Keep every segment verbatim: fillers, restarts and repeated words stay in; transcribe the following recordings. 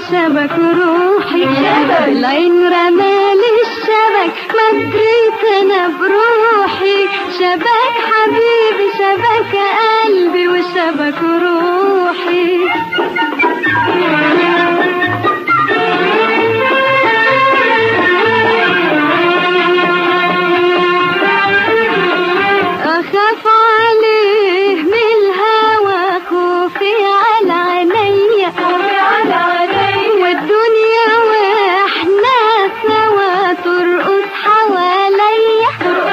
شبك روحي، العين رمالي الشبك ما دريت انا بروحي، شبك حبيبي شبك قلبي وشبك روحي. اخاف عليه من الهوى خوفي على عينيا، والدنيا واحنا سوا ترقص حواليا،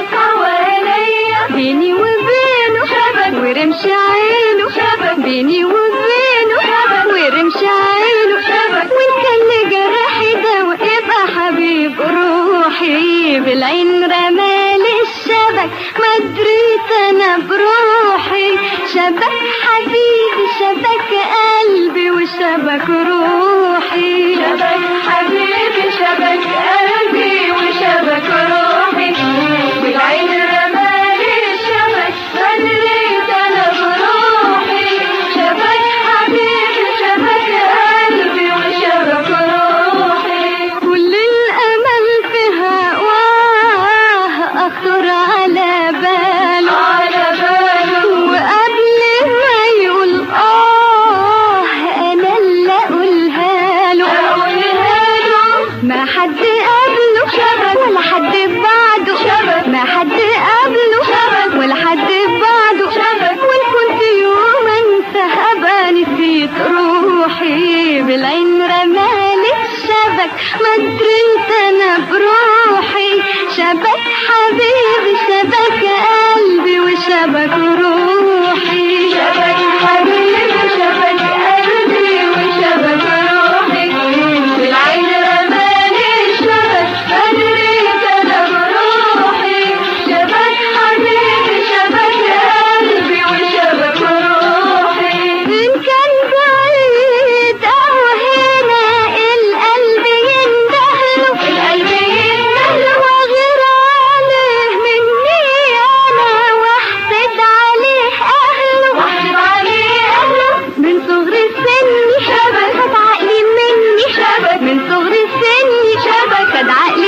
بيني وبينه ورمش عينه، بيني وبينه ورمش عينه، وان كان لجرحي دوا يبقى حبيب روحي، بالعين رمالي الشبك ما دريت انا بروحي، شبك حبيبي شبك قلبي وشبك روحي، شبك حبيبي شبك قلبي وشبك روحي، بالعين رمالي الشبك ما دريت انا بروحي، شبك حبيبي شبك قلبي وشبك روحي. كل الامل في هواه اخطر على باله، على باله وقبل ما يقول اه انا اللي اقولها له، اقولها له ما حد قبله ولا حد بعده، ما حد قبله ولا حد بعده، وان كنت يوم انسى ابقى نسيت روحي، بالعين رمالي الشبك ما دريت انا بروحي، شبك حبيبي شبك قلبي وشبك روحي، شبك حبيبي شبك قلبي وشبك روحي، بالعين رمالي الشبك ما دريت انا بروحي، شبك حبيبي شبك قلبي وشبك روحي. إن كان بعيد أو هنا القلب يندهله، القلب يندهله وغير عليه مني أنا واحسد عليه أهله، واحسد عليه أهله من صغر سني شبك خد عقلي مني، شبك من صغر سني شبك خد عقلي